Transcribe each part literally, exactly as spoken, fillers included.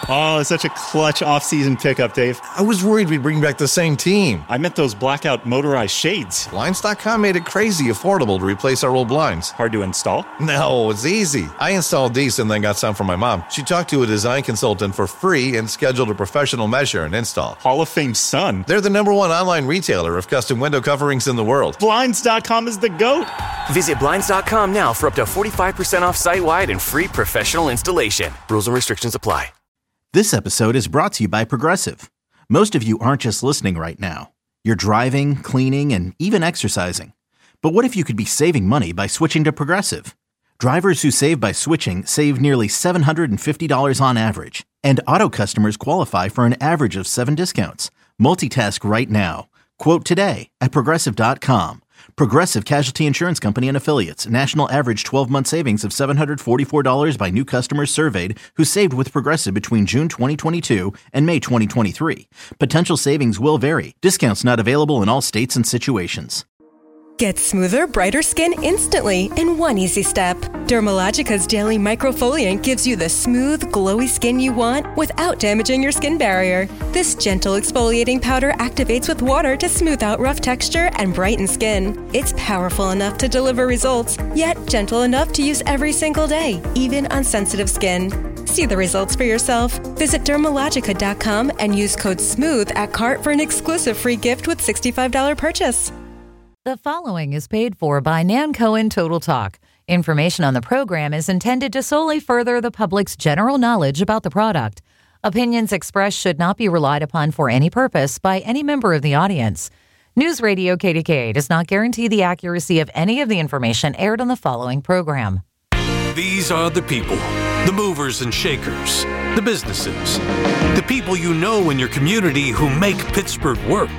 Oh, such a clutch off-season pickup, Dave. I was worried we'd bring back the same team. I meant those blackout motorized shades. Blinds dot com made it crazy affordable to replace our old blinds. Hard to install? No, it's easy. I installed these and then got some for my mom. She talked to a design consultant for free and scheduled a professional measure and install. Hall of Fame son. They're the number one online retailer of custom window coverings in the world. Blinds dot com is the GOAT. Visit Blinds dot com now for up to forty-five percent off site-wide and free professional installation. Rules and restrictions apply. This episode is brought to you by Progressive. Most of you aren't just listening right now. You're driving, cleaning, and even exercising. But what if you could be saving money by switching to Progressive? Drivers who save by switching save nearly seven hundred fifty dollars on average. And auto customers qualify for an average of seven discounts. Multitask right now. Quote today at Progressive dot com. Progressive Casualty Insurance Company and Affiliates. National average twelve-month savings of seven hundred forty-four dollars by new customers surveyed who saved with Progressive between June twenty twenty-two and May twenty twenty-three. Potential savings will vary. Discounts not available in all states and situations. Get smoother, brighter skin instantly in one easy step. Dermalogica's daily microfoliant gives you the smooth, glowy skin you want without damaging your skin barrier. This gentle exfoliating powder activates with water to smooth out rough texture and brighten skin. It's powerful enough to deliver results, yet gentle enough to use every single day, even on sensitive skin. See the results for yourself. Visit Dermalogica dot com and use code SMOOTH at cart for an exclusive free gift with sixty-five dollars purchase. The following is paid for by Nan Cohen Total Talk. Information on the program is intended to solely further the public's general knowledge about the product. Opinions expressed should not be relied upon for any purpose by any member of the audience. News Radio K D K A does not guarantee the accuracy of any of the information aired on the following program. These are the people, the movers and shakers, the businesses, the people you know in your community who make Pittsburgh work.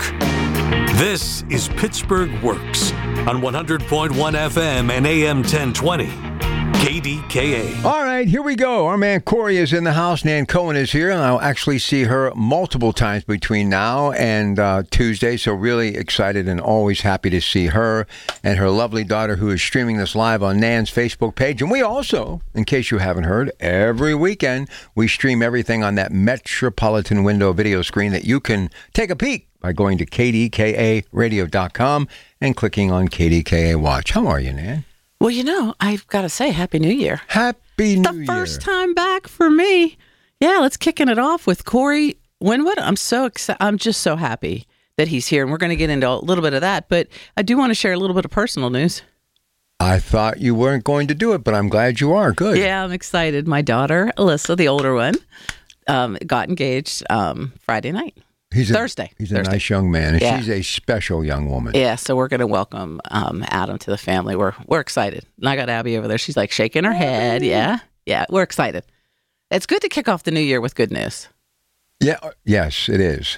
This is Pittsburgh Works on one hundred point one F M and A M ten twenty. K D K A. All right, here we go. Our man Corey is in the house. Nan Cohen is here, and I'll actually see her multiple times between now and uh, Tuesday. So really excited and always happy to see her and her lovely daughter, who is streaming this live on Nan's Facebook page. And we also, in case you haven't heard, every weekend we stream everything on that Metropolitan Window video screen that you can take a peek by going to K D K A radio dot com and clicking on K D K A Watch. How are you, Nan? Well, you know, I've got to say, Happy New Year. Happy New the Year. The first time back for me. Yeah, let's kicking it off with Corey Winwood. I'm so excited. I'm just so happy that he's here, and we're going to get into a little bit of that. But I do want to share a little bit of personal news. I thought you weren't going to do it, but I'm glad you are. Good. Yeah, I'm excited. My daughter, Alyssa, the older one, um, got engaged um, Friday night. He's a, Thursday. He's a Thursday. nice young man, and yeah. she's a special young woman. Yeah, so we're going to welcome um, Adam to the family. We're we're excited. And I got Abby over there. She's like shaking her head. Yeah, yeah, we're excited. It's good to kick off the new year with good news. Yeah, yes, it is.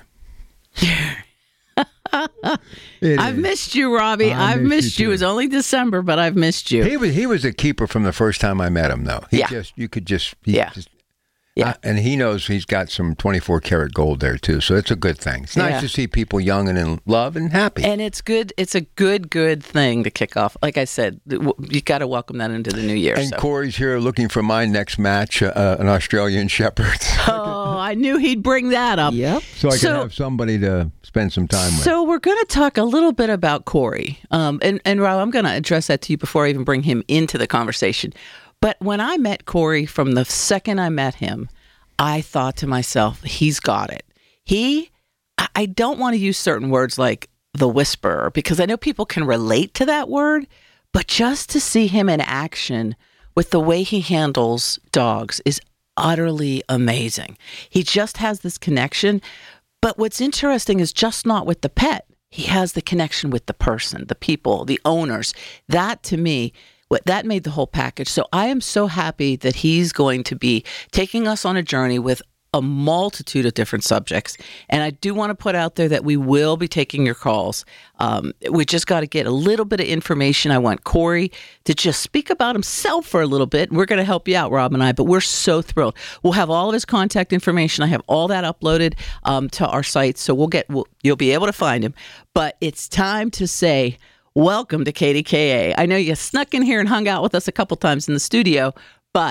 it I've is. missed you, Robbie. I I've missed, missed you. you. It was only December, but I've missed you. He was he was a keeper from the first time I met him, though. He yeah. just you could just he yeah. Just, Yeah. Uh, and he knows he's got some twenty-four karat gold there, too. So it's a good thing. It's nice yeah. to see people young and in love and happy. And it's good. It's a good, good thing to kick off. Like I said, you got to welcome that into the new year. And so. Corey's here looking for my next match, uh, an Australian Shepherd. Oh, I knew he'd bring that up. Yep. So I so, can have somebody to spend some time with. So we're going to talk a little bit about Corey. Um, and, and Rob, I'm going to address that to you before I even bring him into the conversation. But when I met Corey, from the second I met him, I thought to myself, he's got it. He, I don't want to use certain words like the whisperer, because I know people can relate to that word, but just to see him in action with the way he handles dogs is utterly amazing. He just has this connection. But what's interesting is just not with the pet. He has the connection with the person, the people, the owners. That, to me, What that made the whole package. So I am so happy that he's going to be taking us on a journey with a multitude of different subjects. And I do want to put out there that we will be taking your calls. Um, we just got to get a little bit of information. I want Corey to just speak about himself for a little bit. We're going to help you out, Rob and I, but we're so thrilled. We'll have all of his contact information. I have all that uploaded um, to our site. So we'll get, we'll, you'll be able to find him. But it's time to say, welcome to K D K A. I know you snuck in here and hung out with us a couple times in the studio, but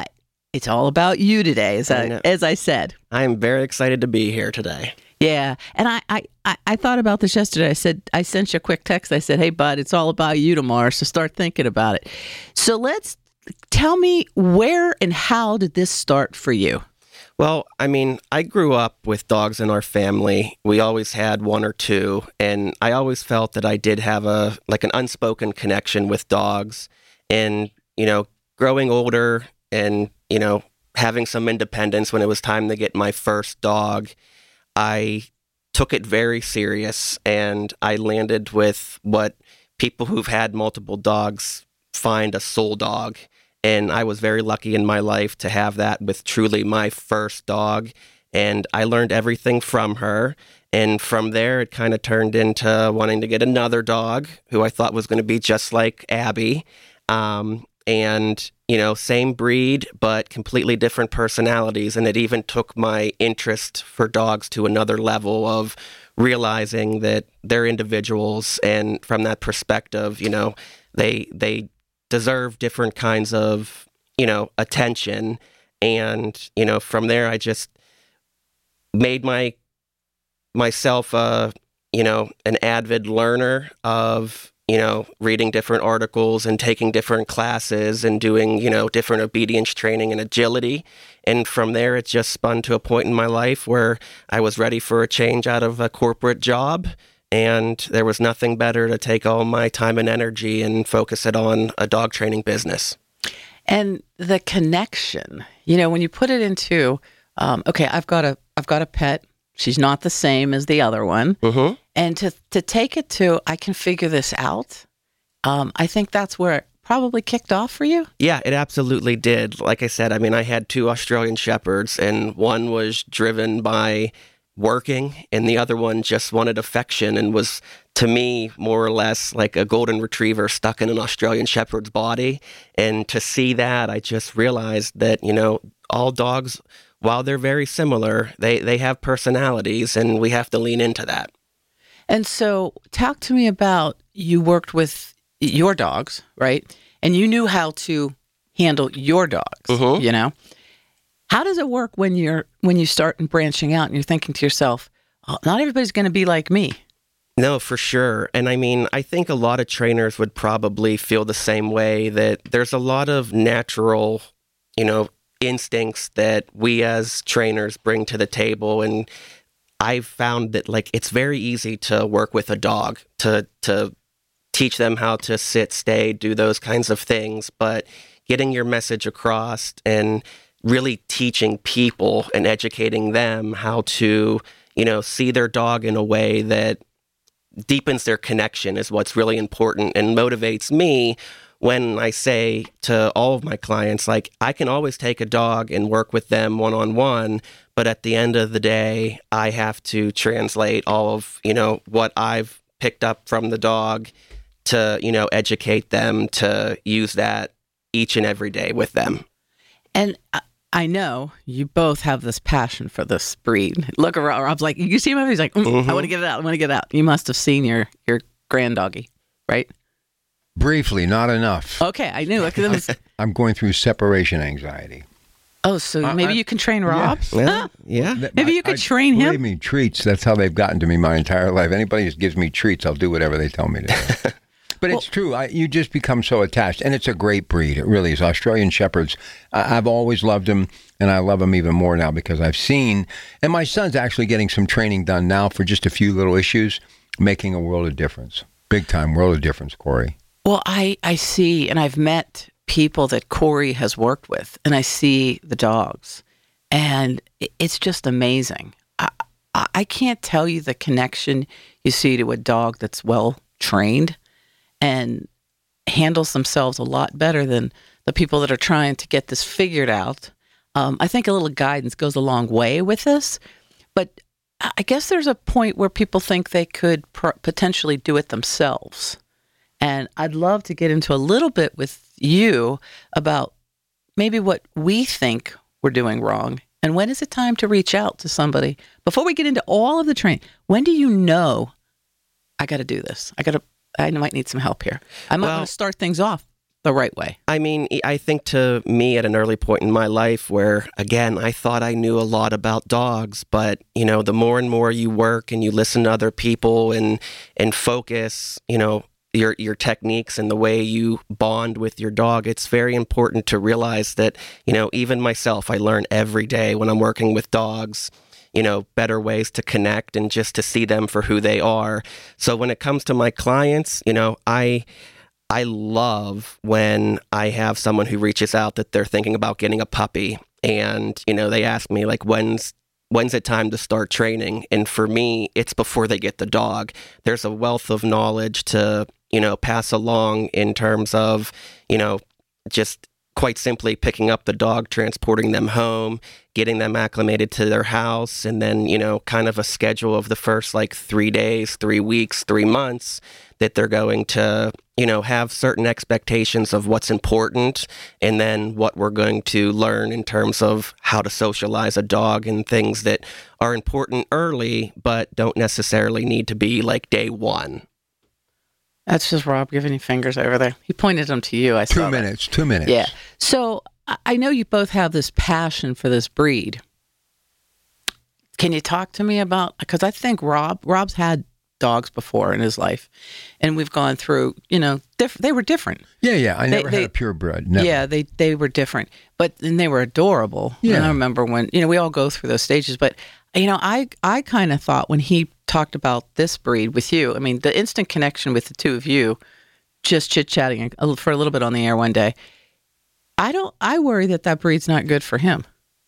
it's all about you today, as I, I as I said. I am very excited to be here today. Yeah, and I, I, I, I thought about this yesterday. I said, I sent you a quick text. I said, hey, bud, it's all about you tomorrow, so start thinking about it. So let's, tell me, where and how did this start for you? Well, I mean, I grew up with dogs in our family. We always had one or two, and I always felt that I did have a like an unspoken connection with dogs. And, you know, growing older and, you know, having some independence when it was time to get my first dog, I took it very serious, and I landed with what people who've had multiple dogs find a soul dog. And I was very lucky in my life to have that with truly my first dog. And I learned everything from her. And from there, it kind of turned into wanting to get another dog who I thought was going to be just like Abby. Um, and, you know, same breed, but completely different personalities. And it even took my interest for dogs to another level of realizing that they're individuals. And from that perspective, you know, they they deserve different kinds of, you know, attention. And, you know, from there, I just made my myself, uh, you know, an avid learner of, you know, reading different articles and taking different classes and doing, you know, different obedience training and agility. And from there, it just spun to a point in my life where I was ready for a change out of a corporate job. And there was nothing better to take all my time and energy and focus it on a dog training business. And the connection, you know, when you put it into, um, okay, I've got a, I've got a pet. She's not the same as the other one. Mm-hmm. And to, to take it to, I can figure this out. Um, I think that's where it probably kicked off for you. Yeah, it absolutely did. Like I said, I mean, I had two Australian Shepherds, and one was driven by working, and the other one just wanted affection and was, to me, more or less like a golden retriever stuck in an Australian Shepherd's body. And to see that, I just realized that, you know, all dogs, while they're very similar, they, they have personalities, and we have to lean into that. And so talk to me about, you worked with your dogs, right? And you knew how to handle your dogs, mm-hmm. you know? How does it work when you're when you start branching out and you're thinking to yourself, oh, not everybody's going to be like me? No, for sure. And I mean, I think a lot of trainers would probably feel the same way, that there's a lot of natural, you know, instincts that we as trainers bring to the table. And I've found that, like, it's very easy to work with a dog, to to teach them how to sit, stay, do those kinds of things. But getting your message across and really teaching people and educating them how to, you know, see their dog in a way that deepens their connection is what's really important and motivates me when I say to all of my clients, like, I can always take a dog and work with them one-on-one, but at the end of the day, I have to translate all of, you know, what I've picked up from the dog to, you know, educate them to use that each and every day with them. And I know you both have this passion for this breed. Look around, Rob's like, you see him? He's like, mm, mm-hmm. I want to get it out. I want to get it out. You must have seen your, your grand doggy, right? Briefly, not enough. Okay, I knew. I'm going through separation anxiety. Oh, so uh, maybe I, you can train Rob? Yes. Well, yeah. Maybe you could I, train him? Believe me, treats, that's how they've gotten to me my entire life. Anybody who gives me treats, I'll do whatever they tell me to do. But well, it's true. I, you just become so attached. And it's a great breed. It really is. Australian Shepherds, I, I've always loved them, and I love them even more now because I've seen, and my son's actually getting some training done now for just a few little issues, making a world of difference. Big time world of difference, Corey. Well, I, I see, and I've met people that Corey has worked with, and I see the dogs, and it's just amazing. I, I can't tell you the connection you see to a dog that's well trained and handles themselves a lot better than the people that are trying to get this figured out. Um, I think a little guidance goes a long way with this, but I guess there's a point where people think they could pr- potentially do it themselves. And I'd love to get into a little bit with you about maybe what we think we're doing wrong. And when is it time to reach out to somebody? Before we get into all of the training, when do you know, I got to do this? I got to, I might need some help here. I might well, want to start things off the right way? I mean, I think to me at an early point in my life where, again, I thought I knew a lot about dogs, but, you know, the more and more you work and you listen to other people and and focus, you know, your your techniques and the way you bond with your dog, it's very important to realize that, you know, even myself, I learn every day when I'm working with dogs, you know, better ways to connect and just to see them for who they are. So when it comes to my clients, you know, I I love when I have someone who reaches out that they're thinking about getting a puppy and, you know, they ask me like, when's When's it time to start training? And for me, it's before they get the dog. There's a wealth of knowledge to, you know, pass along in terms of, you know, just quite simply picking up the dog, transporting them home, getting them acclimated to their house, and then, you know, kind of a schedule of the first like three days, three weeks, three months that they're going to, you know, have certain expectations of what's important and then what we're going to learn in terms of how to socialize a dog and things that are important early, but don't necessarily need to be like day one. That's just Rob giving you fingers over there. He pointed them to you. I two saw minutes. That. Two minutes. Yeah. So I know you both have this passion for this breed. Can you talk to me about? Because I think Rob Rob's had dogs before in his life, and we've gone through. You know, diff- they were different. Yeah, yeah. I They- never they- had a purebred. Never. Yeah, they they were different, but and they were adorable. Yeah. And I remember when you know we all go through those stages, but you know, I I kind of thought when he talked about this breed with you, I mean, the instant connection with the two of you, just chit chatting for a little bit on the air one day. I don't. I worry that that breed's not good for him.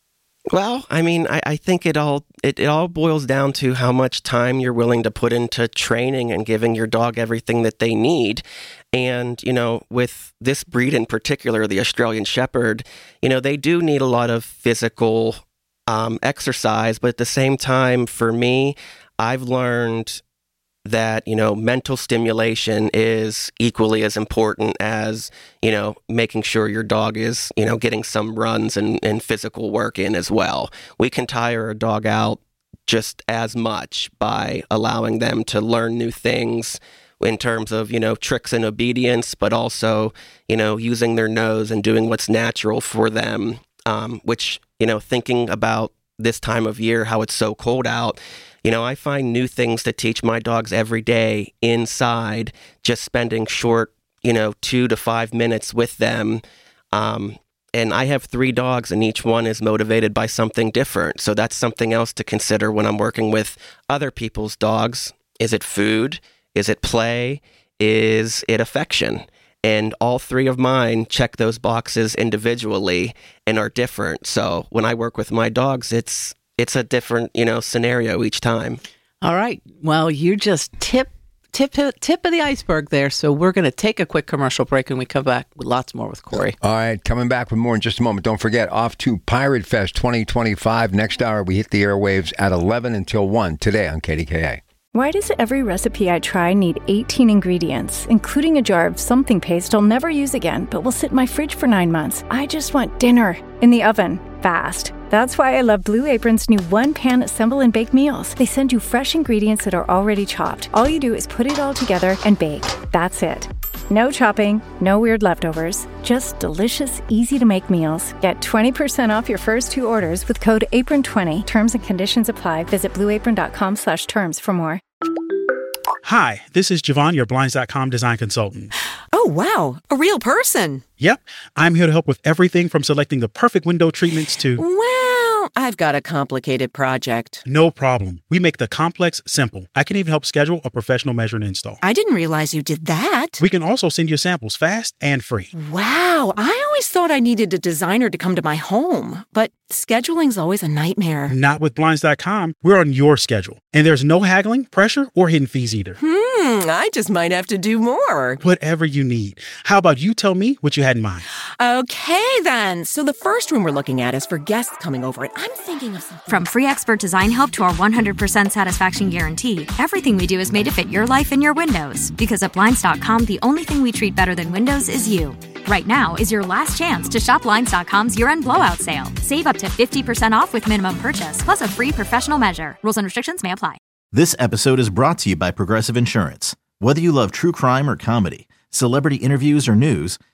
Well, I mean, I, I think it all it, it all boils down to how much time you're willing to put into training and giving your dog everything that they need. And, you know, with this breed in particular, the Australian Shepherd, you know, they do need a lot of physical um, exercise. But at the same time, for me, I've learned that, you know, mental stimulation is equally as important as, you know, making sure your dog is, you know, getting some runs and, and physical work in as well. We can tire a dog out just as much by allowing them to learn new things in terms of, you know, tricks and obedience, but also, you know, using their nose and doing what's natural for them, um, which, you know, thinking about this time of year, how it's so cold out, you know, I find new things to teach my dogs every day inside, just spending short, you know, two to five minutes with them. Um, and I have three dogs and each one is motivated by something different. So that's something else to consider when I'm working with other people's dogs. Is it food? Is it play? Is it affection? And all three of mine check those boxes individually and are different. So when I work with my dogs, it's it's a different, you know, scenario each time. All right. Well, you just tip tip tip of the iceberg there. So we're going to take a quick commercial break and we come back with lots more with Corey. All right, coming back with more in just a moment. Don't forget, off to Pirate Fest twenty twenty-five. Next hour, we hit the airwaves at eleven until one today on K D K A. Why does every recipe I try need eighteen ingredients, including a jar of something paste I'll never use again, but will sit in my fridge for nine months? I just want dinner in the oven, fast. That's why I love Blue Apron's new one-pan assemble and bake meals. They send you fresh ingredients that are already chopped. All you do is put it all together and bake. That's it. No chopping, no weird leftovers, just delicious, easy-to-make meals. Get twenty percent off your first two orders with code apron twenty. Terms and conditions apply. Visit blueapron.com slash terms for more. Hi, this is Javon, your Blinds dot com design consultant. Oh, wow. A real person. Yep. I'm here to help with everything from selecting the perfect window treatments to... Well, I've got a complicated project. No problem. We make the complex simple. I can even help schedule a professional measure and install. I didn't realize you did that. We can also send you samples fast and free. Wow. I always thought I needed a designer to come to my home, but scheduling's always a nightmare. Not with Blinds dot com. We're on your schedule. And there's no haggling, pressure, or hidden fees either. Hmm, I just might have to do more. Whatever you need. How about you tell me what you had in mind? Okay, then. So the first room we're looking at is for guests coming over, and I'm thinking of something. From free expert design help to our one hundred percent satisfaction guarantee, everything we do is made to fit your life and your windows. Because at Blinds dot com, the only thing we treat better than windows is you. Right now is your last chance to shop Blinds dot com's year-end blowout sale. Save up to fifty percent off with minimum purchase, plus a free professional measure. Rules and restrictions may apply. This episode is brought to you by Progressive Insurance. Whether you love true crime or comedy, celebrity interviews or news,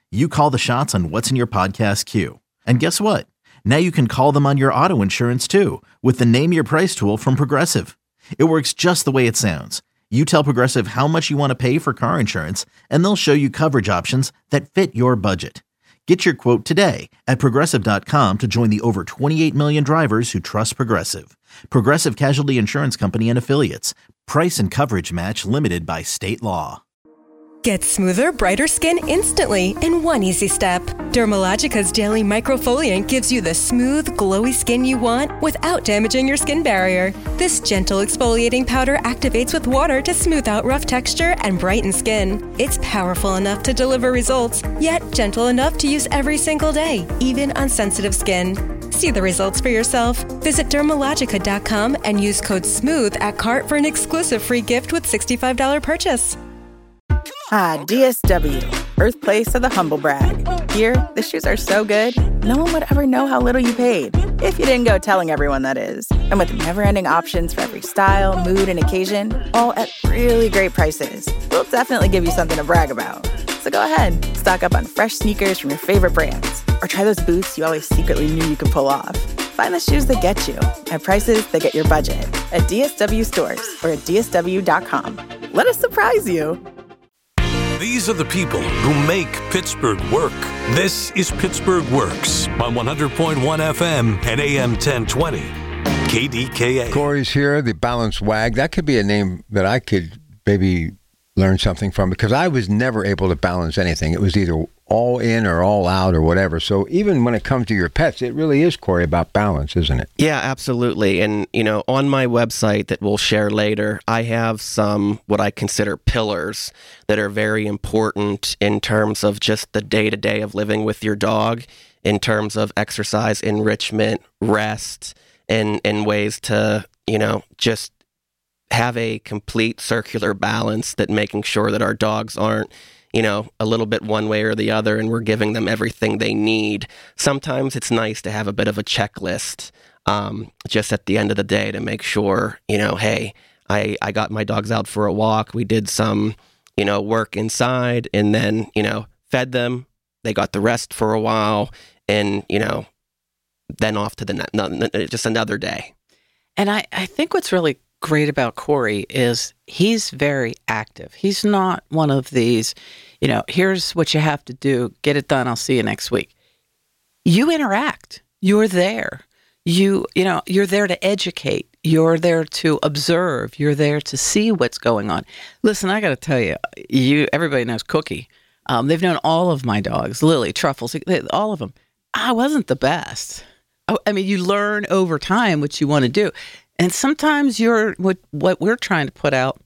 You call the shots on what's in your podcast queue. And guess what? Now you can call them on your auto insurance too with the Name Your Price tool from Progressive. It works just the way it sounds. You tell Progressive how much you want to pay for car insurance, and they'll show you coverage options that fit your budget. Get your quote today at Progressive dot com to join the over twenty-eight million drivers who trust Progressive. Progressive Casualty Insurance Company and Affiliates. Price and coverage match limited by state law. Get smoother, brighter skin instantly in one easy step. Dermalogica's Daily Microfoliant gives you the smooth, glowy skin you want without damaging your skin barrier. This gentle exfoliating powder activates with water to smooth out rough texture and brighten skin. It's powerful enough to deliver results, yet gentle enough to use every single day, even on sensitive skin. See the results for yourself. Visit Dermalogica dot com and use code SMOOTH at cart for an exclusive free gift with sixty-five dollars purchase. Ah, D S W, birthplace of the humble brag. Here, the shoes are so good, no one would ever know how little you paid. If you didn't go telling everyone, that is. And with never-ending options for every style, mood, and occasion, all at really great prices, we'll definitely give you something to brag about. So go ahead, stock up on fresh sneakers from your favorite brands, or try those boots you always secretly knew you could pull off. Find the shoes that get you at prices that get your budget at D S W stores or at D S W dot com. Let us surprise you. These are the people who make Pittsburgh work. This is Pittsburgh Works on one hundred point one F M and A M ten twenty. K D K A. Corey's here, the Balance Wag. That could be a name that I could maybe learn something from, because I was never able to balance anything. It was either all in or all out or whatever. So even when it comes to your pets, it really is, Corey, about balance, isn't it? Yeah, absolutely. And, you know, on my website that we'll share later, I have some what I consider pillars that are very important in terms of just the day-to-day of living with your dog, in terms of exercise, enrichment, rest, and, and ways to, you know, just have a complete circular balance, that making sure that our dogs aren't, you know, a little bit one way or the other, and we're giving them everything they need. Sometimes it's nice to have a bit of a checklist um, just at the end of the day to make sure, you know, hey, I, I got my dogs out for a walk. We did some, you know, work inside, and then, you know, fed them. They got the rest for a while, and, you know, then off to the ne- no, just another day. And I, I think what's really great about Corey is he's very active. He's not one of these, you know, here's what you have to do, get it done, I'll see you next week. You interact. You're there. You, you know, you're there to educate. You're there to observe. You're there to see what's going on. Listen, I got to tell you, you, everybody knows Cookie. Um, they've known all of my dogs, Lily, Truffles, all of them. I wasn't the best. I, I mean, you learn over time what you want to do. And sometimes you're what what we're trying to put out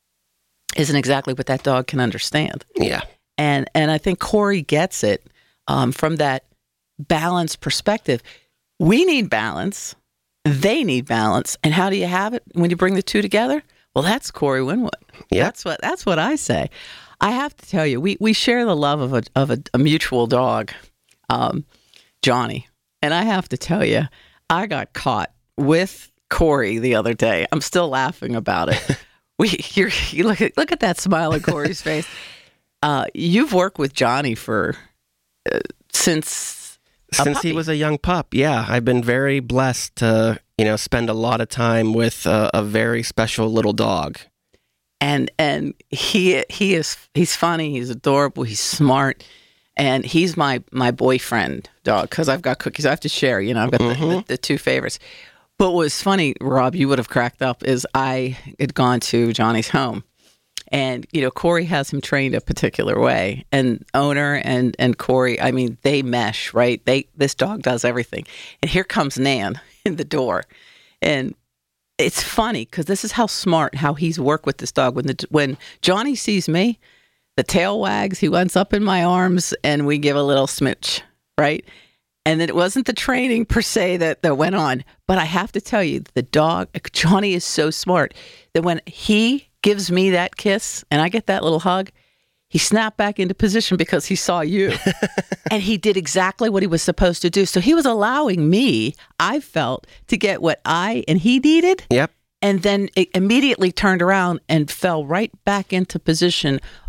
isn't exactly what that dog can understand. Yeah. And and I think Corey gets it um, from that balanced perspective. We need balance. They need balance. And how do you have it when you bring the two together? Well, that's Corey Winwood. Yeah. That's what that's what I say. I have to tell you, we we share the love of a of a, a mutual dog, um, Johnny. And I have to tell you, I got caught with Corey the other day. I'm still laughing about it. We, you're, you look at look at that smile on Corey's face. Uh, you've worked with Johnny for uh, since since he was a young pup. Yeah, I've been very blessed to, you know, spend a lot of time with uh, a very special little dog. And and he he is he's funny. He's adorable. He's smart. And he's my my boyfriend dog, because I've got Cookies. I have to share. You know, I've got mm-hmm. the, the, the two favorites. But what was funny, Rob, you would have cracked up, is I had gone to Johnny's home. And, you know, Corey has him trained a particular way. And owner and, and Corey, I mean, they mesh, right? They This dog does everything. And here comes Nan in the door. And it's funny, because this is how smart, how he's worked with this dog. When the, when Johnny sees me, the tail wags, he runs up in my arms, and we give a little smooch, right? And then it wasn't the training per se that, that went on. But I have to tell you, the dog, Johnny is so smart that when he gives me that kiss and I get that little hug, he snapped back into position because he saw you. And he did exactly what he was supposed to do. So he was allowing me, I felt, to get what I and he needed. Yep. And then it immediately turned around and fell right back into position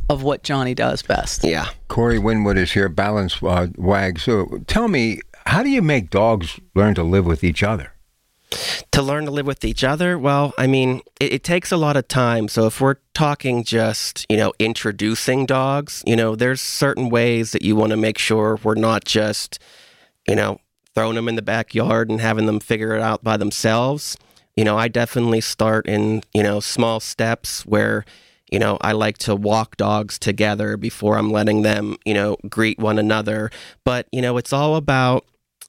of what Johnny does best. Yeah. Corey Winwood is here, Balance uh, Wag. So tell me, how do you make dogs learn to live with each other? To learn to live with each other? Well, I mean, it, it takes a lot of time. So if we're talking just, you know, introducing dogs, you know, there's certain ways that you want to make sure we're not just, you know, throwing them in the backyard and having them figure it out by themselves. You know, I definitely start in, you know, small steps where, you know, I like to walk dogs together before I'm letting them, you know, greet one another. But, you know, it's all about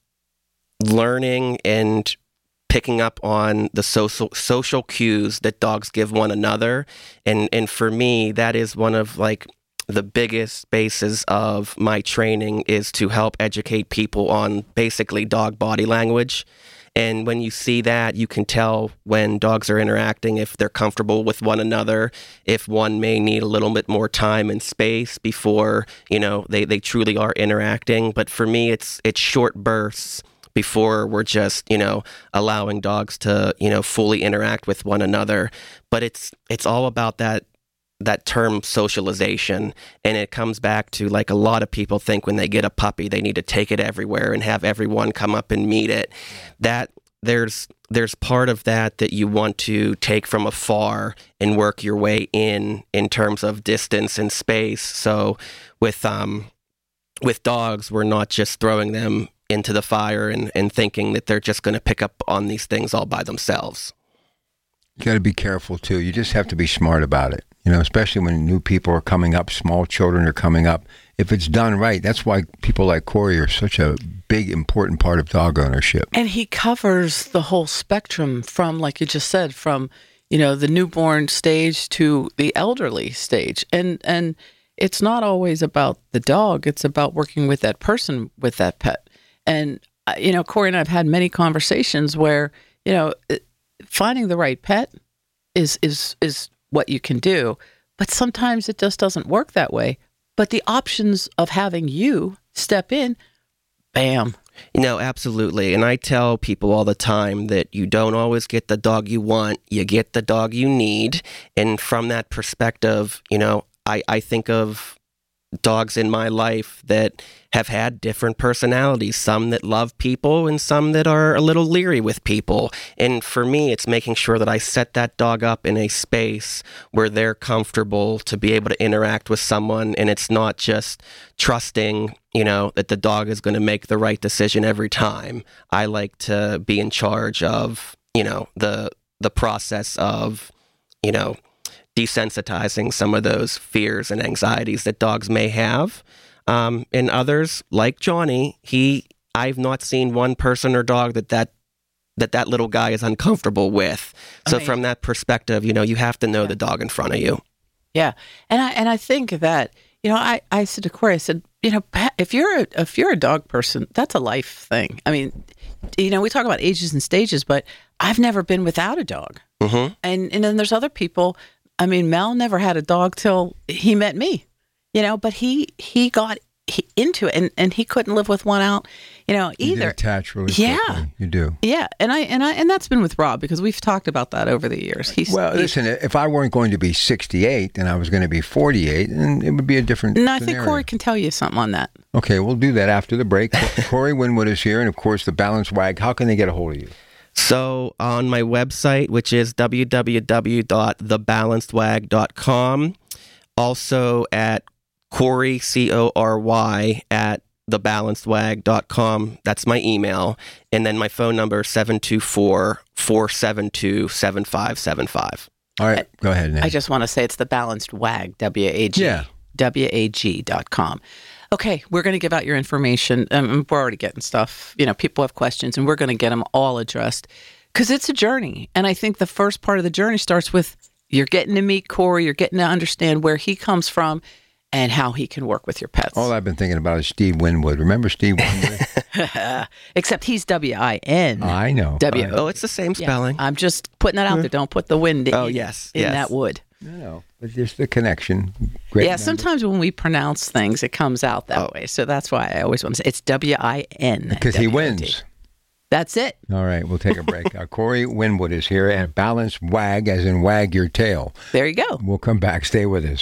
learning and picking up on the social social cues that dogs give one another. And and for me, that is one of like the biggest bases of my training, is to help educate people on basically dog body language. And when you see that, you can tell when dogs are interacting, if they're comfortable with one another, if one may need a little bit more time and space before, you know, they, they truly are interacting. But for me, it's it's short bursts before we're just, you know, allowing dogs to, you know, fully interact with one another. But it's it's all about that that term socialization. And it comes back to, like, a lot of people think when they get a puppy, they need to take it everywhere and have everyone come up and meet it. That there's there's part of that that you want to take from afar and work your way in in terms of distance and space. So with um with dogs, we're not just throwing them into the fire and, and thinking that they're just going to pick up on these things all by themselves. You got to be careful too. You just have to be smart about it. You know, especially when new people are coming up, small children are coming up. If it's done right, that's why people like Corey are such a big, important part of dog ownership. And he covers the whole spectrum from, like you just said, from, you know, the newborn stage to the elderly stage. And and it's not always about the dog. It's about working with that person, with that pet. And, uh, you know, Corey and I have had many conversations where, you know, finding the right pet is is is what you can do, but sometimes it just doesn't work that way. But the options of having you step in, bam. You know, absolutely. And I tell people all the time that you don't always get the dog you want, you get the dog you need. And from that perspective, you know, I, I think of dogs in my life that have had different personalities, some that love people and some that are a little leery with people. And for me, it's making sure that I set that dog up in a space where they're comfortable to be able to interact with someone. And it's not just trusting, you know, that the dog is going to make the right decision every time. I like to be in charge of, you know, the the process of, you know, desensitizing some of those fears and anxieties that dogs may have. Um, and others, like Johnny, he I've not seen one person or dog that that, that, that little guy is uncomfortable with. So Right. from that perspective, you know, you have to know Yeah. the dog in front of you. Yeah. And I and I think that, you know, I, I said to Corey, I said, you know, Pat, if you're a, if you're a dog person, that's a life thing. I mean, you know, we talk about ages and stages, but I've never been without a dog. Mm-hmm. And and then there's other people. I mean, Mel never had a dog till he met me, you know, but he he got he, into it, and, and he couldn't live with one out, you know, You either. get attached really Yeah. quickly. You do. Yeah, and I and I and that's been with Rob, because we've talked about that over the years. He's Well, he's, listen, if I weren't going to be sixty-eight and I was going to be forty-eight, then it would be a different No, I think scenario. Corey can tell you something on that. Okay, we'll do that after the break. Corey Winwood is here, and of course, the Balance Wag. How can they get a hold of you? So on my website, which is w w w dot the balanced wag dot com, also at Corey, C O R Y, at the balanced wag dot com. That's my email. And then my phone number, seven two four, four seven two, seven five seven five. All right, go ahead, Nan. I just want to say it's the Balanced Wag, W A G. Yeah. W A G dot com. Okay, we're going to give out your information. Um, we're already getting stuff. You know, people have questions, and we're going to get them all addressed, because it's a journey. And I think the first part of the journey starts with you're getting to meet Corey, you're getting to understand where he comes from and how he can work with your pets. All I've been thinking about is Steve Winwood. Remember Steve Winwood? Except he's W I N. I know. W. Oh, it's the same Yeah, spelling. I'm just putting that out there. Don't put the wind Oh, in, yes, in yes. that wood. No, no, but just the connection. Great yeah, number. sometimes when we pronounce things, it comes out that way. So that's why I always want to say it's W I N. Because he wins. That's it. All right, we'll take a break. uh, Corey Winwood is here, and Balance Wag, as in wag your tail. There you go. We'll come back. Stay with us.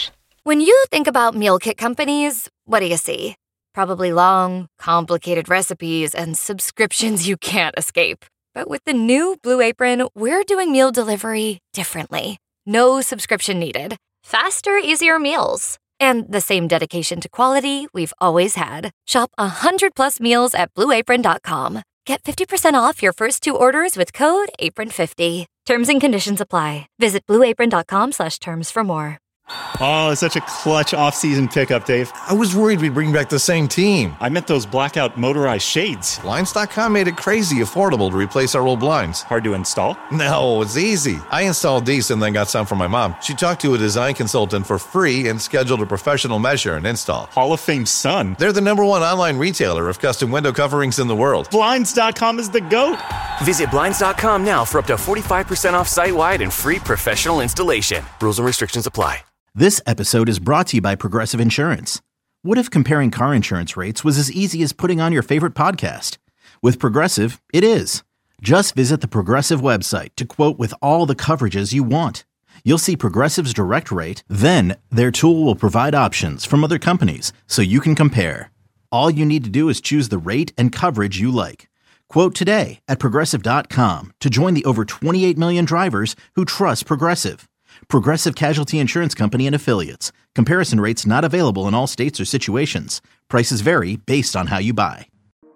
When you think about meal kit companies, what do you see? Probably long, complicated recipes and subscriptions you can't escape. But with the new Blue Apron, we're doing meal delivery differently. No subscription needed. Faster, easier meals. And the same dedication to quality we've always had. Shop one hundred plus meals at blue apron dot com. Get fifty percent off your first two orders with code apron fifty. Terms and conditions apply. Visit blue apron dot com slash terms for more. Oh, it's such a clutch off-season pickup, Dave. I was worried we'd bring back the same team. I meant those blackout motorized shades. Blinds dot com made it crazy affordable to replace our old blinds. Hard to install? No, it's easy. I installed these and then got some from my mom. She talked to a design consultant for free and scheduled a professional measure and install. Hall of Fame son. They're the number one online retailer of custom window coverings in the world. Blinds dot com is the GOAT. Visit Blinds dot com now for up to forty-five percent off site-wide and free professional installation. Rules and restrictions apply. This episode is brought to you by Progressive Insurance. What if comparing car insurance rates was as easy as putting on your favorite podcast? With Progressive, it is. Just visit the Progressive website to quote with all the coverages you want. You'll see Progressive's direct rate, then their tool will provide options from other companies so you can compare. All you need to do is choose the rate and coverage you like. Quote today at progressive dot com to join the over twenty-eight million drivers who trust Progressive. Progressive Casualty Insurance Company and Affiliates. Comparison rates not available in all states or situations. Prices vary based on how you buy.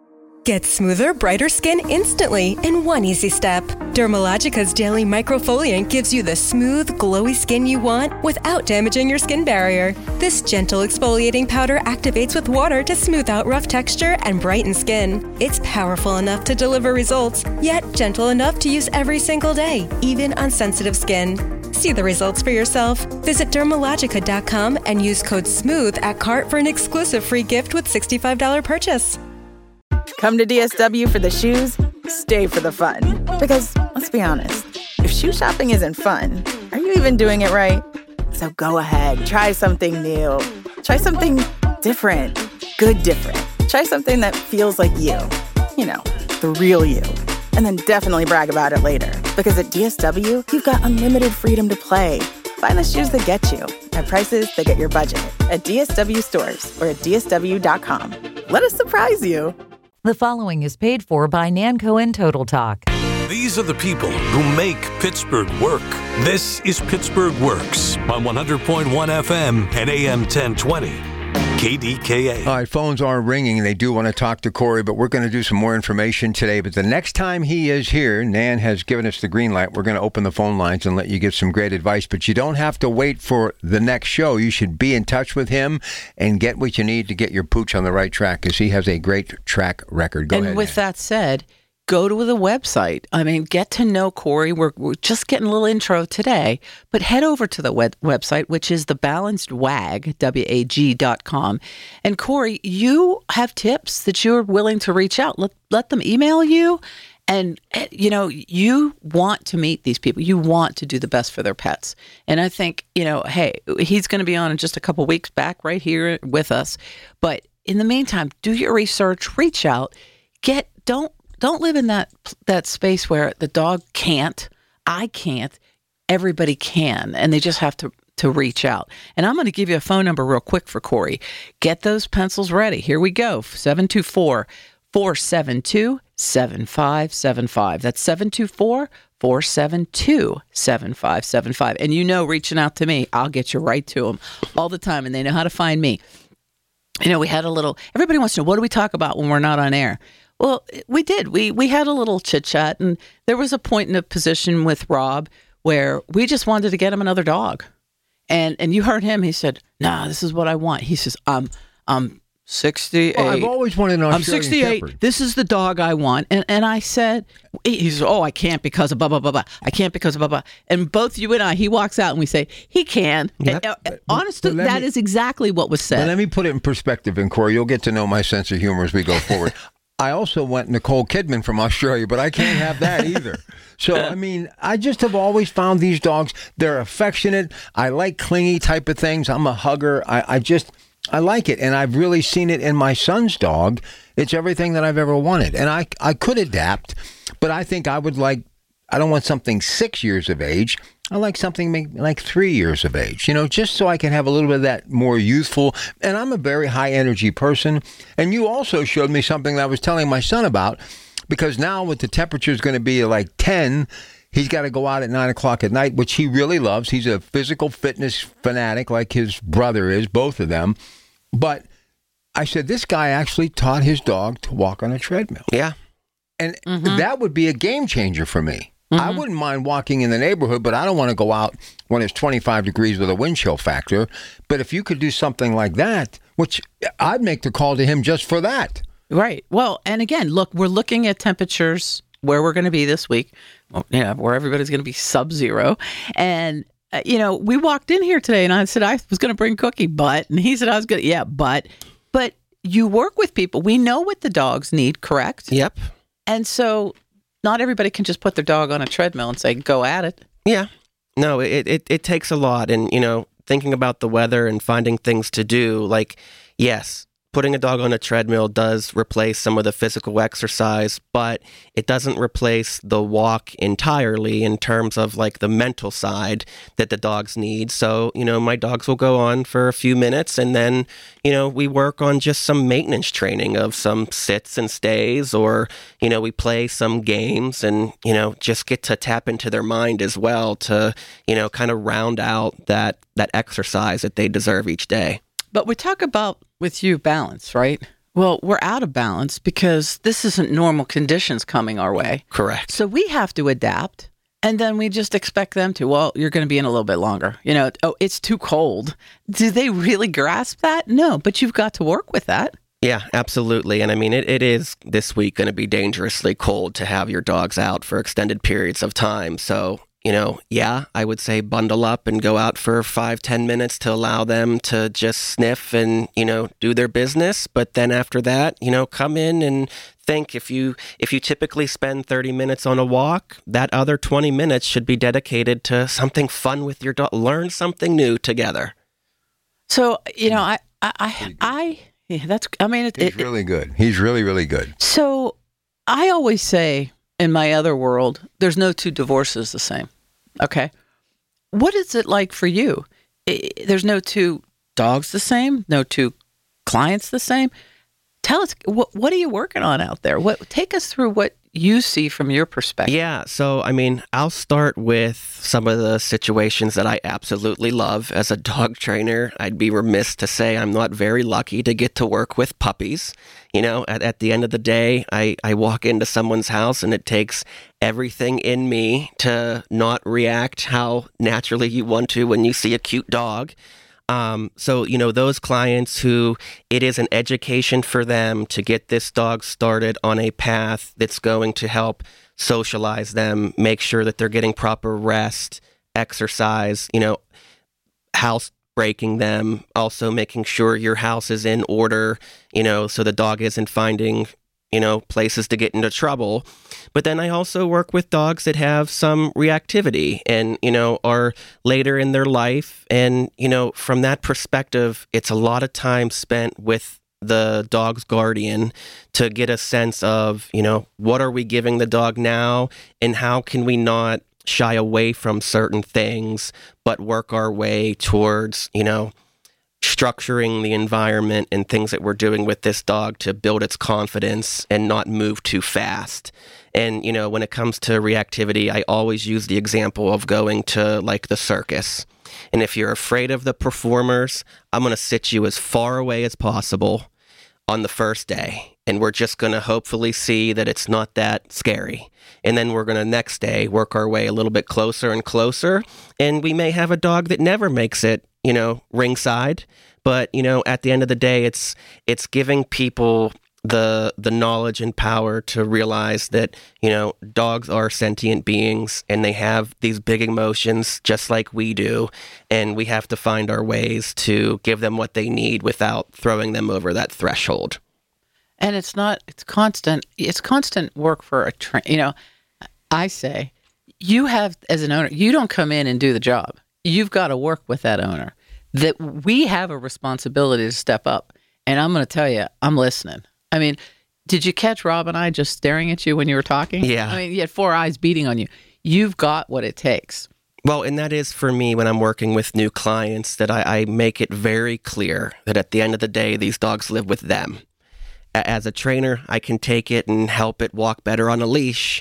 Get smoother, brighter skin instantly in one easy step. Dermalogica's Daily Microfoliant gives you the smooth, glowy skin you want without damaging your skin barrier. This gentle exfoliating powder activates with water to smooth out rough texture and brighten skin. It's powerful enough to deliver results, yet gentle enough to use every single day, even on sensitive skin. See the results for yourself. Visit dermalogica dot com and use code SMOOTH at cart for an exclusive free gift with sixty-five dollars purchase. Come to D S W for the shoes, stay for the fun. Because, let's be honest, if shoe shopping isn't fun, are you even doing it right? So go ahead, try something new. Try something different. Good different. Try something that feels like you. You know, the real you. And then definitely brag about it later. Because at D S W, you've got unlimited freedom to play. Find the shoes that get you at prices that get your budget at D S W stores or at D S W dot com. Let us surprise you. The following is paid for by Nanco and Total Talk. These are the people who make Pittsburgh work. This is Pittsburgh Works on one hundred point one F M and A M ten twenty. K D K A. All right, phones are ringing. They do want to talk to Corey, but we're going to do some more information today. But the next time he is here, Nan has given us the green light. We're going to open the phone lines and let you get some great advice. But you don't have to wait for the next show. You should be in touch with him and get what you need to get your pooch on the right track, because he has a great track record. Go and ahead, with Nan. that said, go to the website. I mean, get to know Corey. We're, we're just getting a little intro today, but head over to the web- website, which is the Balanced Wag, W A G dot com. And Corey, you have tips that you're willing to reach out. Let, let them email you. And, you know, you want to meet these people. You want to do the best for their pets. And I think, you know, hey, he's going to be on in just a couple weeks back right here with us. But in the meantime, do your research, reach out, get, don't, Don't live in that that space where the dog can't, I can't, everybody can, and they just have to, to reach out. And I'm going to give you a phone number real quick for Corey. Get those pencils ready. Here we go, seven two four, four seven two, seven five seven five. That's seven two four, four seven two, seven five seven five. And you know, reaching out to me, I'll get you right to them all the time, and they know how to find me. You know, we had a little, everybody wants to know, what do we talk about when we're not on air? Well, we did. We we had a little chit-chat, and there was a point in a position with Rob where we just wanted to get him another dog. And and you heard him. He said, nah, this is what I want. He says, I'm, I'm sixty-eight. Well, I've always wanted an Australian I'm sixty-eight. Shepherd. This is the dog I want. And and I said, he says, oh, I can't because of blah, blah, blah, blah. I can't because of blah, blah. And both you and I, he walks out and we say, he can. Yep. And, uh, But- honestly, but let that me- is exactly what was said. But let me put it in perspective, and Corey, you'll get to know my sense of humor as we go forward. I also want Nicole Kidman from Australia, but I can't have that either. So, I mean, I just have always found these dogs, they're affectionate. I like clingy type of things. I'm a hugger. I, I just, I like it. And I've really seen it in my son's dog. It's everything that I've ever wanted. And I, I could adapt, but I think I would like I don't want something six years of age. I like something make, like three years of age, you know, just so I can have a little bit of that more youthful. And I'm a very high energy person. And you also showed me something that I was telling my son about, because now with the temperatures going to be like ten, he's got to go out at nine o'clock at night, which he really loves. He's a physical fitness fanatic like his brother is, both of them. But I said, this guy actually taught his dog to walk on a treadmill. Yeah. And mm-hmm. that would be a game changer for me. Mm-hmm. I wouldn't mind walking in the neighborhood, but I don't want to go out when it's twenty-five degrees with a wind chill factor. But if you could do something like that, which I'd make the call to him just for that. Right. Well, and again, look, we're looking at temperatures where we're going to be this week, well, you know, where everybody's going to be sub-zero. And, uh, you know, we walked in here today and I said I was going to bring Cookie, but, and he said I was going to, yeah, but, but you work with people. We know what the dogs need, correct? Yep. And so not everybody can just put their dog on a treadmill and say, go at it. Yeah. No, it, it, it takes a lot. And, you know, thinking about the weather and finding things to do, like, yes, putting a dog on a treadmill does replace some of the physical exercise, but it doesn't replace the walk entirely in terms of like the mental side that the dogs need. So, you know, my dogs will go on for a few minutes and then, you know, we work on just some maintenance training of some sits and stays, or, you know, we play some games and, you know, just get to tap into their mind as well to, you know, kind of round out that, that exercise that they deserve each day. But we talk about, with you, balance, right? Well, we're out of balance because this isn't normal conditions coming our way. Correct. So we have to adapt, and then we just expect them to, well, you're going to be in a little bit longer. You know, oh, it's too cold. Do they really grasp that? No, but you've got to work with that. Yeah, absolutely. And I mean, it, it is this week going to be dangerously cold to have your dogs out for extended periods of time. So, you know, yeah, I would say bundle up and go out for five, ten minutes to allow them to just sniff and, you know, do their business. But then after that, you know, come in and think if you if you typically spend thirty minutes on a walk, that other twenty minutes should be dedicated to something fun with your dog. Learn something new together. So, you know, I, I, I, I yeah, that's, I mean, it, he's it, really good. He's really, really good. So I always say in my other world, there's no two divorces the same. Okay. What is it like for you? There's no two dogs the same, no two clients the same. Tell us, what what are you working on out there? What take us through what you see from your perspective. Yeah, so I mean, I'll start with some of the situations that I absolutely love as a dog trainer. I'd be remiss to say I'm not very lucky to get to work with puppies. You know, at, at the end of the day, I, I walk into someone's house and it takes everything in me to not react how naturally you want to when you see a cute dog. Um, so, you know, those clients who it is an education for them to get this dog started on a path that's going to help socialize them, make sure that they're getting proper rest, exercise, you know, house breaking them, also making sure your house is in order, you know, so the dog isn't finding, you know, places to get into trouble. But then I also work with dogs that have some reactivity and, you know, are later in their life. And, you know, from that perspective, it's a lot of time spent with the dog's guardian to get a sense of, you know, what are we giving the dog now and how can we not shy away from certain things, but work our way towards, you know, structuring the environment and things that we're doing with this dog to build its confidence and not move too fast. And, you know, when it comes to reactivity, I always use the example of going to like the circus. And if you're afraid of the performers, I'm going to sit you as far away as possible on the first day. And we're just going to hopefully see that it's not that scary. And then we're going to next day work our way a little bit closer and closer. And we may have a dog that never makes it, you know, ringside. But, you know, at the end of the day, it's it's giving people the the knowledge and power to realize that, you know, dogs are sentient beings and they have these big emotions just like we do. And we have to find our ways to give them what they need without throwing them over that threshold. And it's not, it's constant, it's constant work for a train. You know, I say, you have, as an owner, you don't come in and do the job. You've got to work with that owner. That we have a responsibility to step up. And I'm going to tell you, I'm listening. I mean, did you catch Rob and I just staring at you when you were talking? Yeah. I mean, you had four eyes beating on you. you've got what it takes. Well, and that is for me when I'm working with new clients that I, I make it very clear that at the end of the day, these dogs live with them. As a trainer, I can take it and help it walk better on a leash,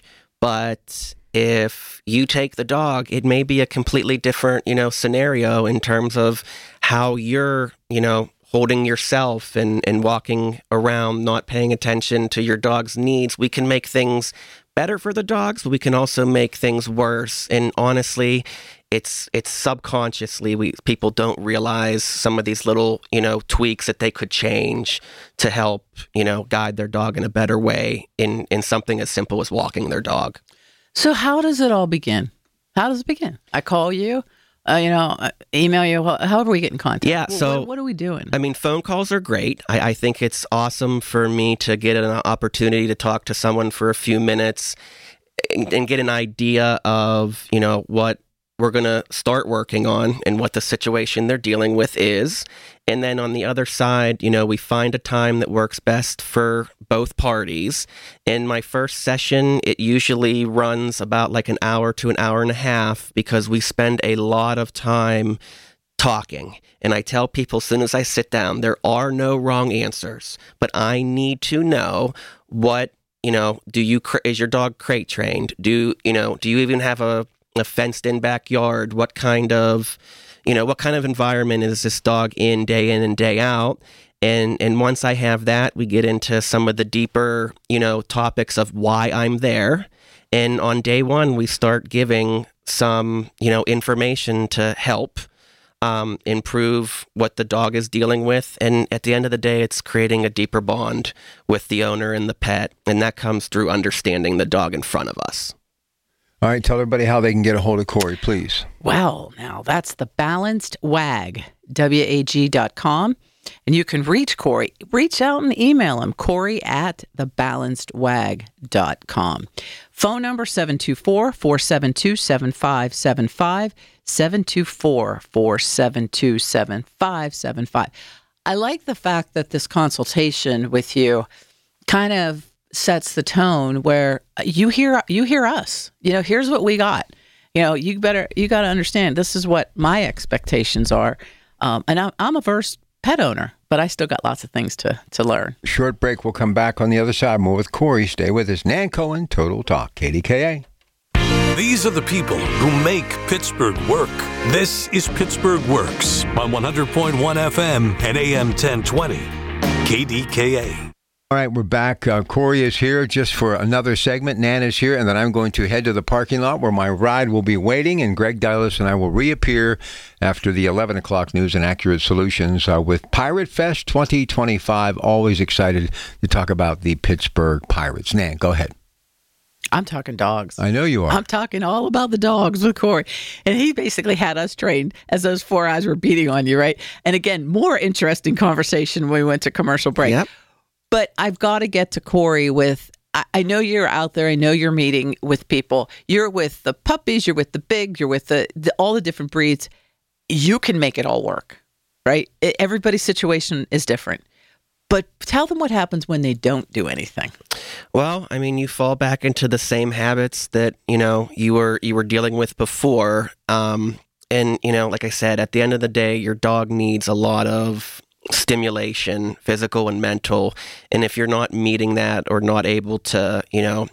but if you take the dog, it may be a completely different, you know, scenario in terms of how you're, you know, holding yourself and, and walking around, not paying attention to your dog's needs. We can make things better for the dogs, but we can also make things worse. And honestly, it's it's subconsciously we people don't realize some of these little, you know, tweaks that they could change to help, you know, guide their dog in a better way in in something as simple as walking their dog. So how does it all begin? How does it begin? I call you, uh, you know, email you, however we get in contact. Yeah, so what, what are we doing? I mean, phone calls are great. I, I think it's awesome for me to get an opportunity to talk to someone for a few minutes and, and get an idea of, you know, what we're going to start working on and what the situation they're dealing with is. And then on the other side, you know, we find a time that works best for both parties. In my first session, it usually runs about like an hour to an hour and a half because we spend a lot of time talking. And I tell people as soon as I sit down, there are no wrong answers, but I need to know what, you know, do you, is your dog crate trained? Do, you know, do you even have a a fenced-in backyard? What kind of, you know, what kind of environment is this dog in day in and day out? And and once I have that, we get into some of the deeper, you know, topics of why I'm there. And on day one, we start giving some, you know, information to help um, improve what the dog is dealing with. And at the end of the day, it's creating a deeper bond with the owner and the pet. And that comes through understanding the dog in front of us. All right, tell everybody how they can get a hold of Corey, please. Well, now that's the Balanced Wag, W A G dot com. And you can reach Corey. Reach out and email him, Corey at the balanced wag dot com. Phone number seven two four, four seven two, seven five seven five, seven two four, four seven two, seven five seven five. I like the fact that this consultation with you kind of sets the tone where you hear you hear us. You know, here's what we got. You know, you better you got to understand this is what my expectations are. Um, and I'm, I'm a versed pet owner, but I still got lots of things to to learn. Short break. We'll come back on the other side. More with Corey. Stay with us. Nan Cohen, Total Talk, K D K A. These are the people who make Pittsburgh work. This is Pittsburgh Works on one hundred point one F M and A M ten twenty, K D K A. All right, we're back. Uh, Corey is here just for another segment. Nan is here, and then I'm going to head to the parking lot where my ride will be waiting, and Greg Dillis and I will reappear after the eleven o'clock news and Accurate Solutions uh, with Pirate Fest twenty twenty-five. Always excited to talk about the Pittsburgh Pirates. Nan, go ahead. I'm talking dogs. I know you are. I'm talking all about the dogs with Corey. And he basically had us trained as those four eyes were beating on you, right? And again, more interesting conversation when we went to commercial break. Yep. But I've got to get to Corey with, I, I know you're out there. I know you're meeting with people. You're with the puppies. You're with the big. You're with the, the all the different breeds. You can make it all work, right? It, everybody's situation is different. But tell them what happens when they don't do anything. Well, I mean, you fall back into the same habits that, you know, you were you were dealing with before. Um, and, you know, like I said, at the end of the day, your dog needs a lot of stimulation, physical and mental. And if you're not meeting that or not able to, you know,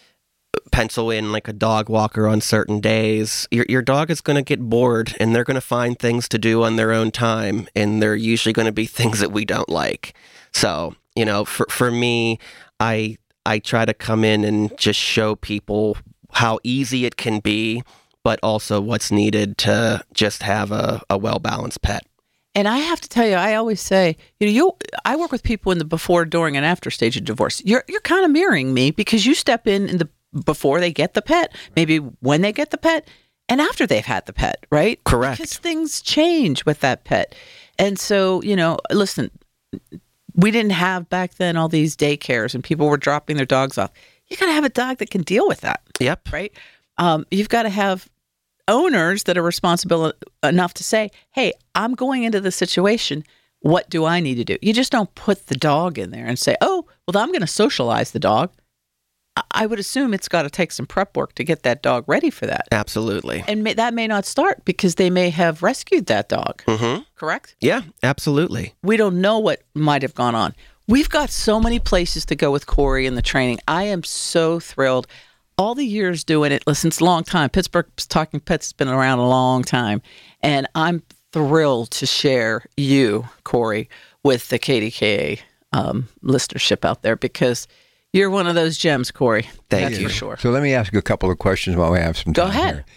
pencil in like a dog walker on certain days, your your dog is going to get bored and they're going to find things to do on their own time. And they're usually going to be things that we don't like. So, you know, for, for me, I I try to come in and just show people how easy it can be, but also what's needed to just have a, a well-balanced pet. And I have to tell you, I always say, you know, you I work with people in the before, during, and after stage of divorce. You're you're kind of mirroring me because you step in in the before they get the pet, maybe when they get the pet, and after they've had the pet, right? Correct. Because things change with that pet. And so, you know, listen, we didn't have back then all these daycares and people were dropping their dogs off. You got to have a dog that can deal with that. Yep. Right? Um, you've got to have owners that are responsible enough to say, hey, I'm going into this situation. What do I need to do? You just don't put the dog in there and say, oh, well, I'm going to socialize the dog. I would assume it's got to take some prep work to get that dog ready for that. Absolutely. And may, that may not start because they may have rescued that dog. Mm-hmm. Correct? Yeah, absolutely. We don't know what might have gone on. We've got so many places to go with Corey in the training. I am so thrilled. All the years doing it, listen, it's a long time. Pittsburgh Talking Pets has been around a long time. And I'm thrilled to share you, Corey, with the K D K A um, listenership out there because you're one of those gems, Corey. Thank That's you. for sure. So let me ask you a couple of questions while we have some time. Go ahead. Here.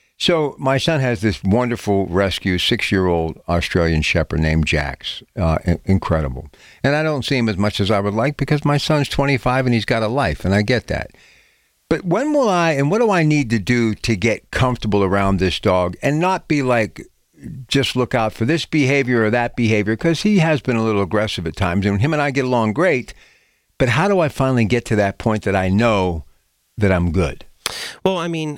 So my son has this wonderful rescue six-year-old Australian Shepherd named Jax. Uh, incredible. And I don't see him as much as I would like because my son's twenty-five and he's got a life, and I get that. But when will I, and what do I need to do to get comfortable around this dog and not be like, just look out for this behavior or that behavior? Because he has been a little aggressive at times, and him and I get along great. But how do I finally get to that point that I know that I'm good? Well, I mean,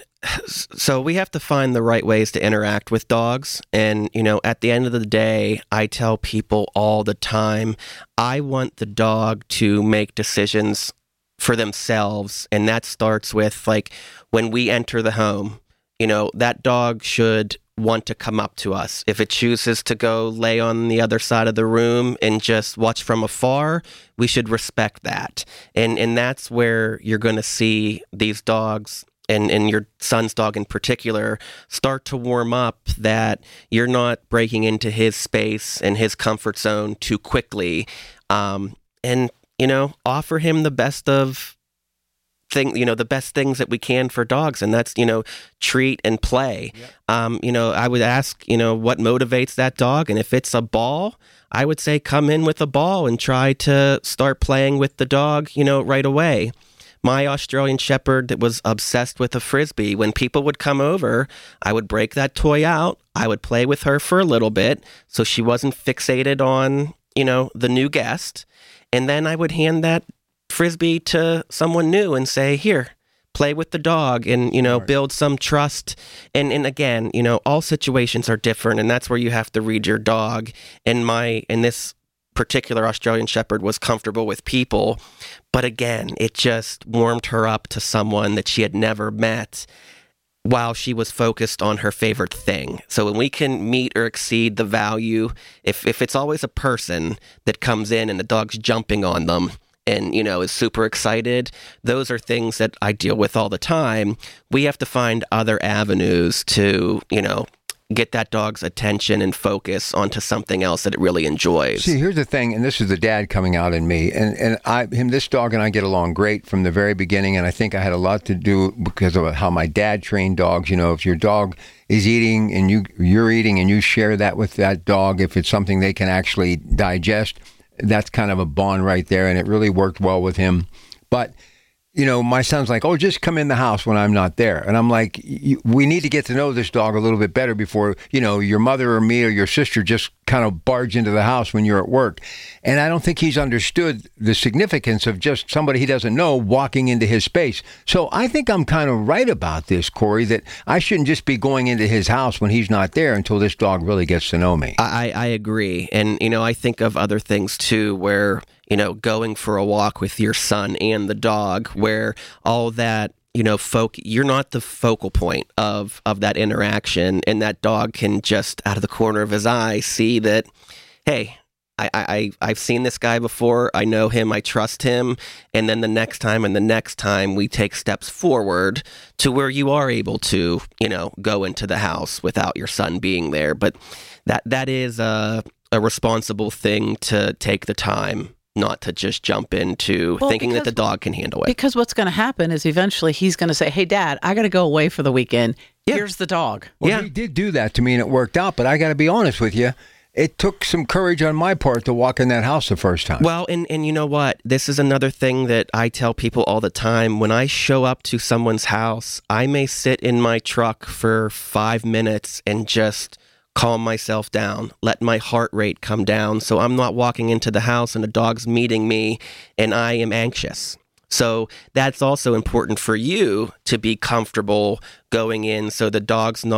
so we have to find the right ways to interact with dogs. And, you know, at the end of the day, I tell people all the time, I want the dog to make decisions for themselves. And that starts with, like, when we enter the home, you know, that dog should want to come up to us. If it chooses to go lay on the other side of the room and just watch from afar, we should respect that. And and that's where you're going to see these dogs, and, and your son's dog in particular, start to warm up, that you're not breaking into his space and his comfort zone too quickly. Um, and, you know, offer him the best of thing, you know, the best things that we can for dogs, and that's, you know, treat and play. Yep. Um, you know, I would ask, you know, what motivates that dog, and if it's a ball, I would say come in with a ball and try to start playing with the dog, you know, right away. My Australian Shepherd that was obsessed with a Frisbee, when people would come over, I would break that toy out, I would play with her for a little bit so she wasn't fixated on, you know, the new guest, and then I would hand that Frisbee to someone new and say, here, play with the dog, and, you know, right. build some trust. And, and again, you know, all situations are different, and that's where you have to read your dog. And my, in this particular Australian Shepherd was comfortable with people, but again, it just warmed her up to someone that she had never met while she was focused on her favorite thing. So when we can meet or exceed the value, if, if it's always a person that comes in and the dog's jumping on them, and, you know, is super excited, those are things that I deal with all the time. We have to find other avenues to, you know, get that dog's attention and focus onto something else that it really enjoys. See, here's the thing, and this is the dad coming out in me, and and I, him, this dog and I get along great from the very beginning, and I think I had a lot to do because of how my dad trained dogs. You know, if your dog is eating and you you're eating and you share that with that dog, if it's something they can actually digest, that's kind of a bond right there, and it really worked well with him. But, you know, my son's like, oh, just come in the house when I'm not there. And I'm like, we need to get to know this dog a little bit better before, you know, your mother or me or your sister just kind of barge into the house when you're at work. And I don't think he's understood the significance of just somebody he doesn't know walking into his space. So I think I'm kind of right about this, Corey, that I shouldn't just be going into his house when he's not there until this dog really gets to know me. I, I agree. And, you know, I think of other things too, where, you know, going for a walk with your son and the dog, where all that, you know, folk, you're not the focal point of, of that interaction, and that dog can just out of the corner of his eye see that, hey, I, I, I've seen this guy before, I know him, I trust him, and then the next time and the next time we take steps forward to where you are able to, you know, go into the house without your son being there. But that that is a, a responsible thing to take the time, not to just jump into well, thinking because, that the dog can handle it. Because what's going to happen is eventually he's going to say, hey, Dad, I got to go away for the weekend. Yeah. Here's the dog. Well, yeah. he did do that to me, and it worked out. But I got to be honest with you, it took some courage on my part to walk in that house the first time. Well, and, and you know what? This is another thing that I tell people all the time. When I show up to someone's house, I may sit in my truck for five minutes and just calm myself down, let my heart rate come down, so I'm not walking into the house and a dog's meeting me and I am anxious. So that's also important for you to be comfortable going in so the dog's not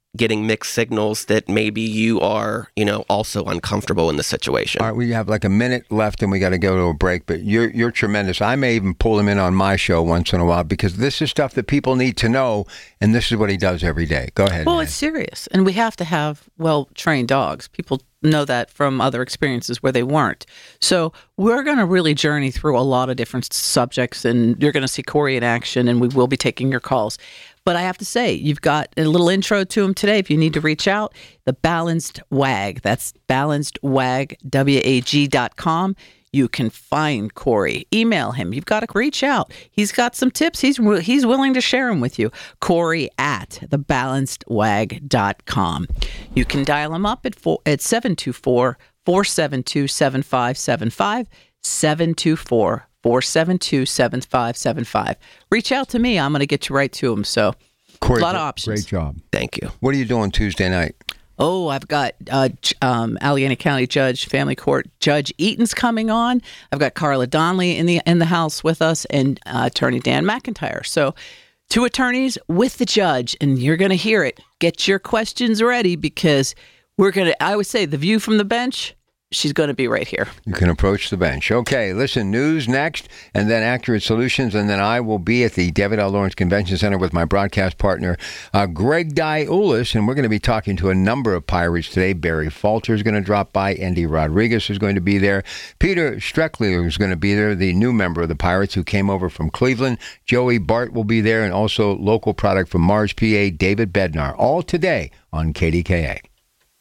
getting mixed signals that maybe you are, you know, also uncomfortable in the situation. All right, we have like a minute left and we got to go to a break, but you're you're tremendous. I may even pull him in on my show once in a while because this is stuff that people need to know, and this is what he does every day. Go ahead. Well, man. It's serious, and we have to have well-trained dogs. People know that from other experiences where they weren't. So we're going to really journey through a lot of different subjects, and you're going to see Corey in action, and we will be taking your calls. But I have to say, you've got a little intro to him today. If you need to reach out, the Balanced Wag. That's balanced wag, W A G dot com. You can find Corey. Email him. You've got to reach out. He's got some tips. He's he's willing to share them with you. Corey at the balanced wag dot com. You can dial him up at four, at seven two four, four seven two, seven five seven five, seven two four, four seven two, seven five seven five. Reach out to me. I'm going to get you right to him. So Corey, a lot of options. Great job. Thank you. What are you doing Tuesday night? Oh, I've got uh, um, Allegheny County Judge, Family Court Judge Eaton's coming on. I've got Carla Donnelly in the in the house with us, and uh, Attorney Dan McIntyre. So, two attorneys with the judge, and you're going to hear it. Get your questions ready because we're going to. I would say the view from the bench. She's going to be right here. You can approach the bench. Okay, listen, news next, and then Accurate Solutions, and then I will be at the David L. Lawrence Convention Center with my broadcast partner, uh, Greg Diulis, and we're going to be talking to a number of Pirates today. Barry Falter is going to drop by. Andy Rodriguez is going to be there. Peter Streckler is going to be there, the new member of the Pirates who came over from Cleveland. Joey Bart will be there, and also local product from Mars, P A, David Bednar. All today on K D K A.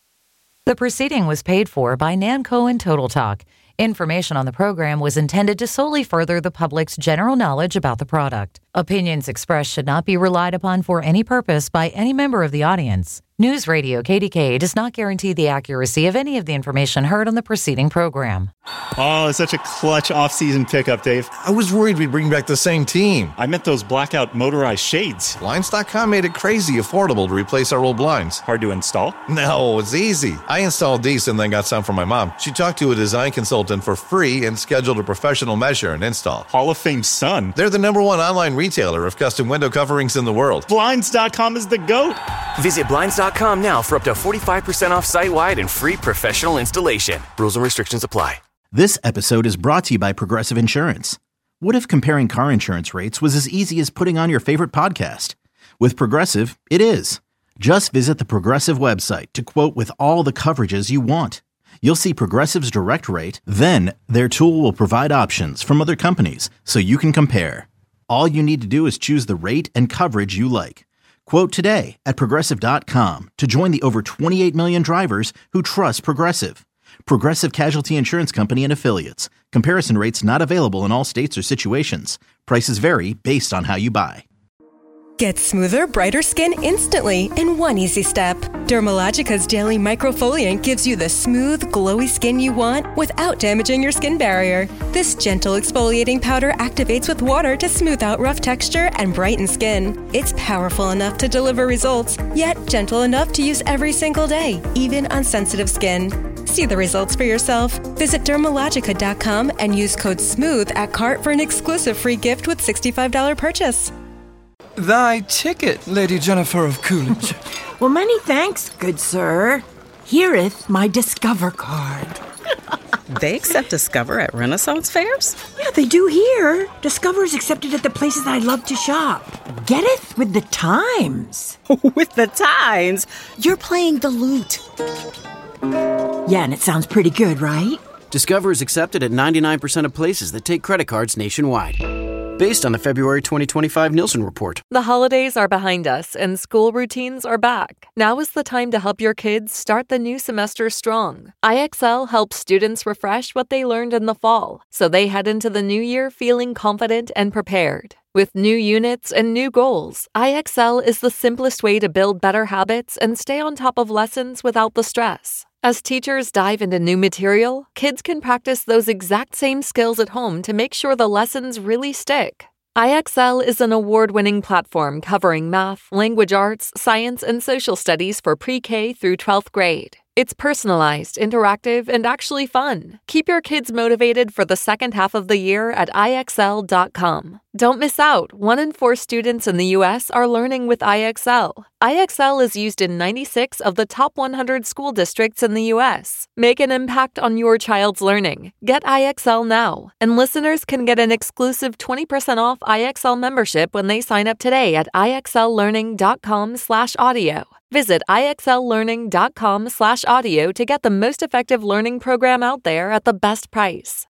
The proceeding was paid for by Nanco and Total Talk. Information on the program was intended to solely further the public's general knowledge about the product. Opinions expressed should not be relied upon for any purpose by any member of the audience. News Radio K D K does not guarantee the accuracy of any of the information heard on the preceding program. Oh, such a clutch off-season pickup, Dave. I was worried we'd bring back the same team. I meant those blackout motorized shades. Blinds dot com made it crazy affordable to replace our old blinds. Hard to install? No, it's easy. I installed these and then got some from my mom. She talked to a design consultant for free and scheduled a professional measure and install. Hall of Fame son. They're the number one online retailer of custom window coverings in the world. Blinds dot com is the GOAT. Visit Blinds dot com now for up to forty-five percent off site-wide and free professional installation. Rules and restrictions apply. This episode is brought to you by Progressive Insurance. What if comparing car insurance rates was as easy as putting on your favorite podcast? With Progressive, it is. Just visit the Progressive website to quote with all the coverages you want. You'll see Progressive's direct rate, then their tool will provide options from other companies so you can compare. All you need to do is choose the rate and coverage you like. Quote today at Progressive dot com to join the over twenty-eight million drivers who trust Progressive. Progressive Casualty Insurance Company and Affiliates. Comparison rates not available in all states or situations. Prices vary based on how you buy. Get smoother, brighter skin instantly in one easy step. Dermalogica's Daily Microfoliant gives you the smooth, glowy skin you want without damaging your skin barrier. This gentle exfoliating powder activates with water to smooth out rough texture and brighten skin. It's powerful enough to deliver results, yet gentle enough to use every single day, even on sensitive skin. See the results for yourself. Visit Dermalogica dot com and use code SMOOTH at cart for an exclusive free gift with sixty-five dollars purchase. Thy ticket, Lady Jennifer of Coolidge. Well, many thanks, good sir. Hereeth my Discover card. They accept Discover at Renaissance fairs? Yeah, they do here. Discover is accepted at the places I love to shop. Getteth with the times. With the times? You're playing the lute. Yeah, and it sounds pretty good, right? Discover is accepted at ninety-nine percent of places that take credit cards nationwide. Based on the February twenty twenty-five Nielsen report. The holidays are behind us and school routines are back. Now is the time to help your kids start the new semester strong. I X L helps students refresh what they learned in the fall, so they head into the new year feeling confident and prepared. With new units and new goals, I X L is the simplest way to build better habits and stay on top of lessons without the stress. As teachers dive into new material, kids can practice those exact same skills at home to make sure the lessons really stick. I X L is an award-winning platform covering math, language arts, science, and social studies for pre-K through twelfth grade. It's personalized, interactive, and actually fun. Keep your kids motivated for the second half of the year at I X L dot com. Don't miss out. One in four students in the U S are learning with I X L. I X L is used in ninety-six of the top one hundred school districts in the U S. Make an impact on your child's learning. Get I X L now. And listeners can get an exclusive twenty percent off I X L membership when they sign up today at ixllearning.com slash audio. Visit ixllearning.com slash audio to get the most effective learning program out there at the best price.